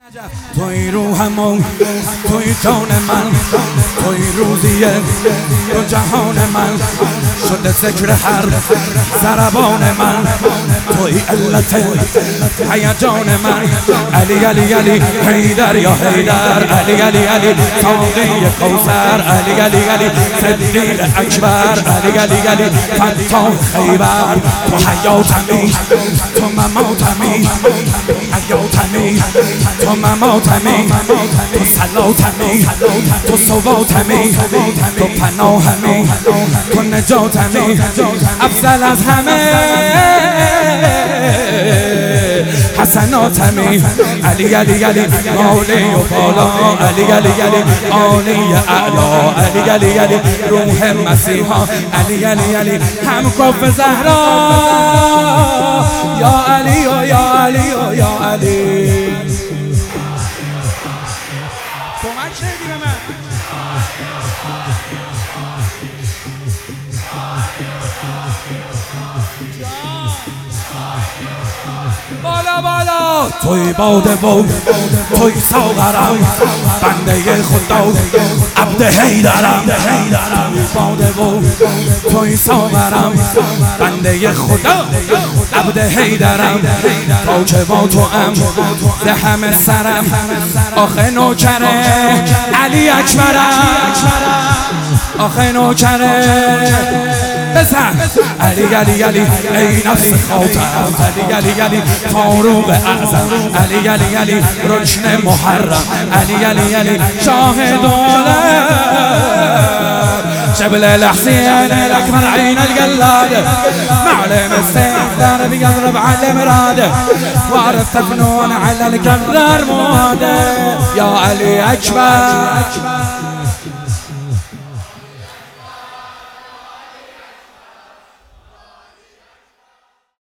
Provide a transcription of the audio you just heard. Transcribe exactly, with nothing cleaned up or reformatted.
توی روحم توی جان من، توی روزیه تو جهان من، شده ذکر هر ضربان من، توی علت هیجان من. علی علی علی حیدر یا حیدر، علی علی علی ساقی کوثر، علی علی علی صدیق اکبر، علی علی علی فتاح خیبر. تو حیاتمی تو مماتمی، حیاتمی تو مماتمی، تو صلاتمی تو ثباتمی، تو پناهمی تو نجاتمی، افضل از همه حسناتمی. علی علی علی عالی و بالا، علی علی علی عالی اعلا، علی علی علی روح مسیحا، علی علی علی هم کف زهرا. یا علی و یا علی و یا علی. کمک شدی به من. بالا بالا توی باده و توی ساغرم، بنده خدا عبد حیدرم. باده و توی ساغرم، بنده خدا عبد حیدرم. تا که با تو ام ز همه سرم، آخه نوکره علی اکبرم، آخه نوکره بزن. علی علی علی ای نفس خاطرم، علی علی علی فاروق اعظم، علی علی علی رکن محرم، علی علی علی شاهد عالم، شبل الحسين الاكبر عين القلاد، معلم السيف بيضرب على مراده، وارث فنون على الكرار موده. يا علي اكبر